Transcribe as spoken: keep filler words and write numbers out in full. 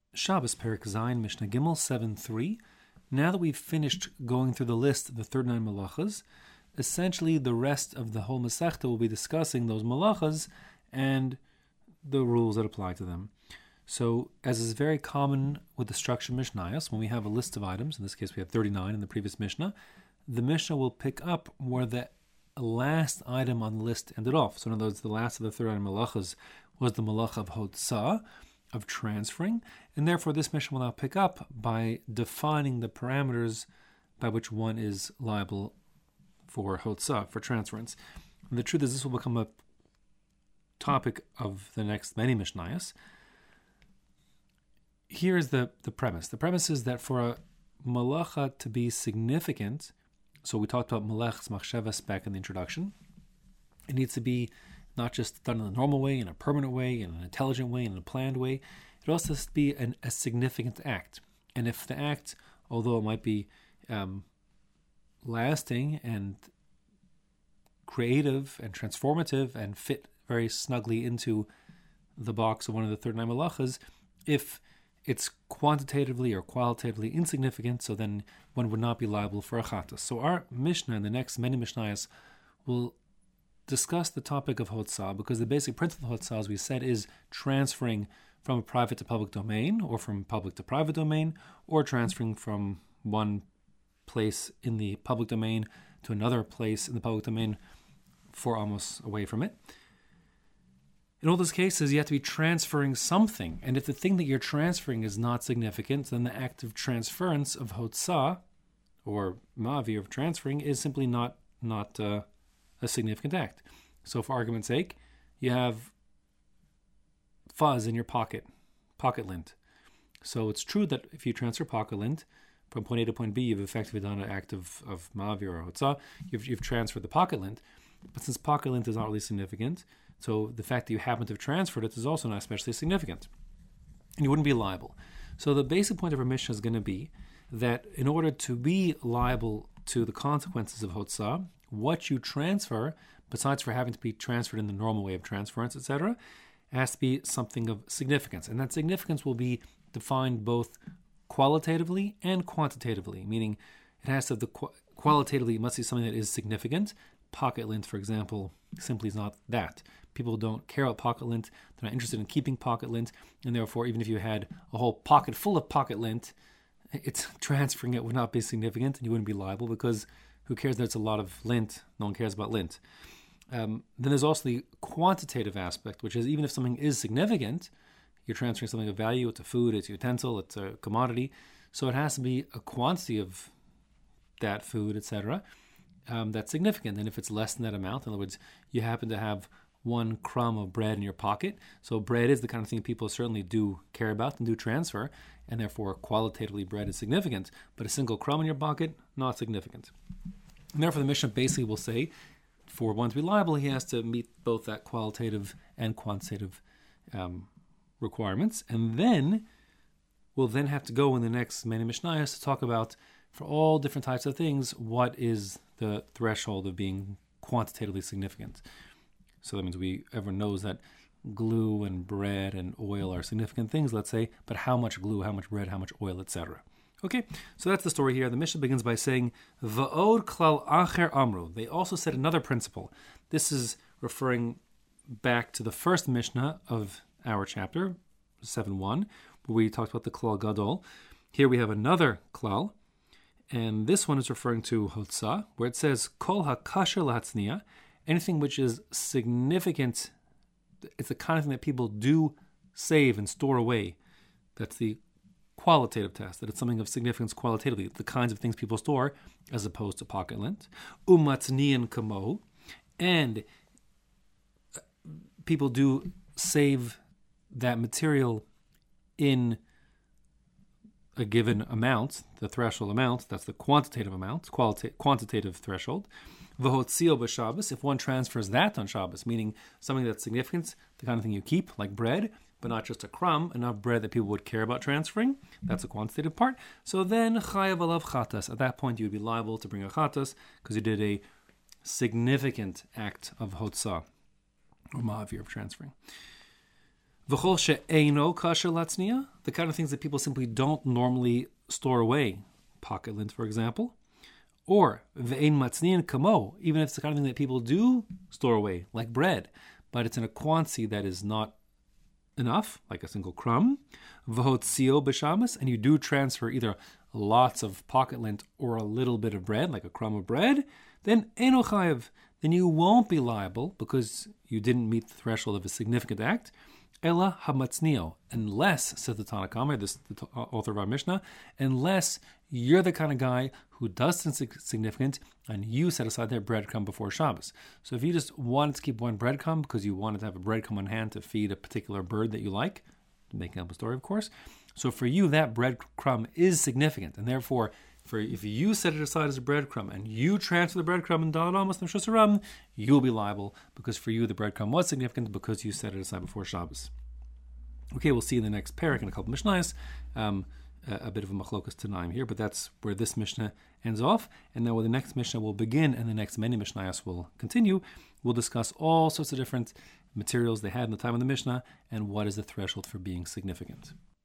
Shabbos, Perek Zayin, Mishnah Gimel, seven three. Now that we've finished going through the list of the thirty-nine malachas, essentially the rest of the whole Masechta will be discussing those malachas and the rules that apply to them. So, as is very common with the structure of Mishnayos, when we have a list of items, in this case we have thirty-nine in the previous Mishnah, the Mishnah will pick up where the last item on the list ended off. So in other words, the last of the thirty-nine malachas was the malacha of hotzah, of transferring, and therefore this Mishnah will now pick up by defining the parameters by which one is liable for hotzah, for transference. And the truth is this will become a topic of the next many Mishnayos. Here is the, the premise. The premise is that for a malacha to be significant, so we talked about malachas machshavas back in the introduction, it needs to be not just done in a normal way, in a permanent way, in an intelligent way, in a planned way. It also has to be an, a significant act. And if the act, although it might be um, lasting and creative and transformative and fit very snugly into the box of one of the thirty-nine malachas, if it's quantitatively or qualitatively insignificant, so then one would not be liable for a chatas. So our Mishnah in the next many Mishnayos will discuss the topic of hotzah, because the basic principle of hotzah, as we said, is transferring from a private to public domain, or from public to private domain, or transferring from one place in the public domain to another place in the public domain four amos away from it. In all those cases, you have to be transferring something, and if the thing that you're transferring is not significant, then the act of transference of hotzah, or ma'avir of transferring, is simply not not uh, a significant act. So for argument's sake, you have fuzz in your pocket, pocket lint. So it's true that if you transfer pocket lint from point A to point B, you've effectively done an act of, of ma'avir or hotzah. You've, you've transferred the pocket lint, but since pocket lint is not really significant, so the fact that you happen to have transferred it is also not especially significant, and you wouldn't be liable. So the basic point of our Mishnah is going to be that in order to be liable to the consequences of hotzah, what you transfer, besides for having to be transferred in the normal way of transference, et cetera, has to be something of significance. And that significance will be defined both qualitatively and quantitatively, meaning it has to have the qu- qualitatively, it must be something that is significant. Pocket lint, for example, simply is not that. People don't care about pocket lint. They're not interested in keeping pocket lint. And therefore, even if you had a whole pocket full of pocket lint, it's transferring it would not be significant and you wouldn't be liable, because who cares that it's a lot of lint? No one cares about lint. Um, then there's also the quantitative aspect, which is even if something is significant, you're transferring something of value. It's a food, it's a utensil, it's a commodity. So it has to be a quantity of that food, et cetera, um, that's significant. And if it's less than that amount, in other words, you happen to have one crumb of bread in your pocket. So bread is the kind of thing people certainly do care about and do transfer, and therefore qualitatively bread is significant. But a single crumb in your pocket, not significant. And therefore the Mishnah basically will say, for one to be liable, he has to meet both that qualitative and quantitative um, requirements. And then we'll then have to go in the next many Mishnayos to talk about, for all different types of things, what is the threshold of being quantitatively significant. So that means we everyone knows that glue and bread and oil are significant things, let's say, but how much glue, how much bread, how much oil, et cetera. Okay, so that's the story here. The Mishnah begins by saying, Va'od klal acher amru. They also said another principle. This is referring back to the first Mishnah of our chapter, seven one, where we talked about the klal gadol. Here we have another klal, and this one is referring to hotzah, where it says, Kol hakasher lahatzniya, anything which is significant, it's the kind of thing that people do save and store away. That's the qualitative test, that it's something of significance qualitatively, the kinds of things people store, as opposed to pocket lint. Umatzniyan kamo, and people do save that material in a given amount, the threshold amount, that's the quantitative amount, qualita- quantitative threshold. V'hotzio b'Shabbos, if one transfers that on Shabbos, meaning something that's significant, the kind of thing you keep, like bread, but not just a crumb, enough bread that people would care about transferring, that's a quantitative part. So then, chayav alav chatas, at that point you would be liable to bring a chatas, because you did a significant act of hotzah, or ma'avir, of transferring. V'chol she'eino kasher latzniya, the kind of things that people simply don't normally store away, pocket lint, for example. Or ve'ein matzniyan kamo, even if it's the kind of thing that people do store away, like bread, but it's in a quantity that is not enough, like a single crumb. V'hotzio b'shamas, and you do transfer either lots of pocket lint or a little bit of bread, like a crumb of bread, then eino chayev, then you won't be liable because you didn't meet the threshold of a significant act. Ella hamatznio, unless, says the Tanna Kamma, this the author of our Mishnah, unless you're the kind of guy who does something significant and you set aside that breadcrumb before Shabbos. So if you just wanted to keep one breadcrumb because you wanted to have a breadcrumb on hand to feed a particular bird that you like, making up a story, of course. So for you, that breadcrumb is significant, and therefore, for if you set it aside as a breadcrumb and you transfer the breadcrumb in Dalad Amos Neshus, you'll be liable because for you the breadcrumb was significant because you set it aside before Shabbos. Okay, we'll see in the next parak in a couple of Mishnayos, um, a, a bit of a machlokas tanaim here, but that's where this Mishnah ends off. And now, where the next Mishnah will begin and the next many Mishnayos will continue, we'll discuss all sorts of different materials they had in the time of the Mishnah and what is the threshold for being significant.